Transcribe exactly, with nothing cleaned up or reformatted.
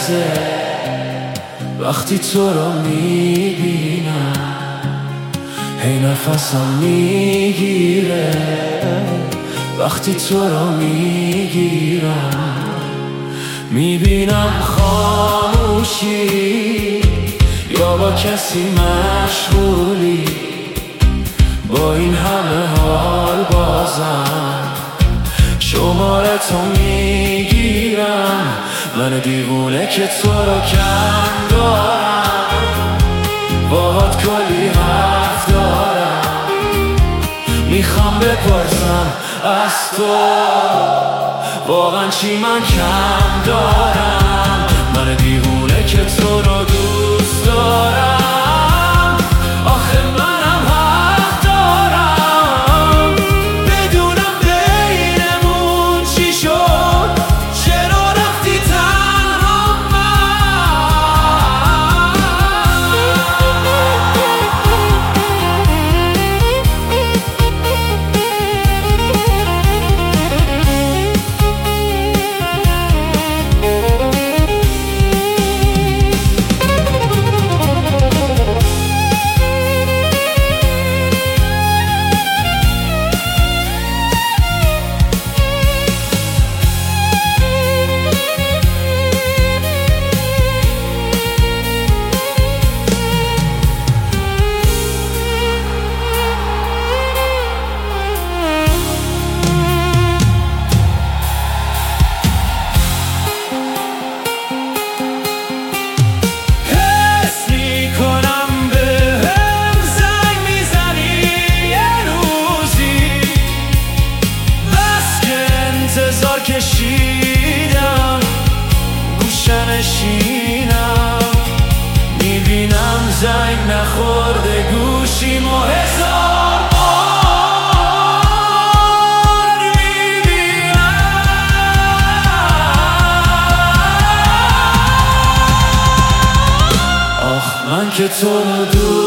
میلرزه وقتی تو رو میبینم، هی نفسم میگیره وقتی تو رو میگیرم. میبینم خاموشی یا با کسی مشغولی، با این همه حال بازم شماره تو میگیرم. من دیوونه که تو رو کم دارم، باهات کلی حرف دارم، میخوام بپرسم از تو واقعا چی من کم دارم. من دیوونه که تو رو دوست دارم، آخه منم حق دارم بدونم بینمون چی شد، چرا رفتی تنها کشیدم گوشه نشینم. میبینم زنگ نخورده گوشیم و هزار بار میبینم. آخ من که تو رو دور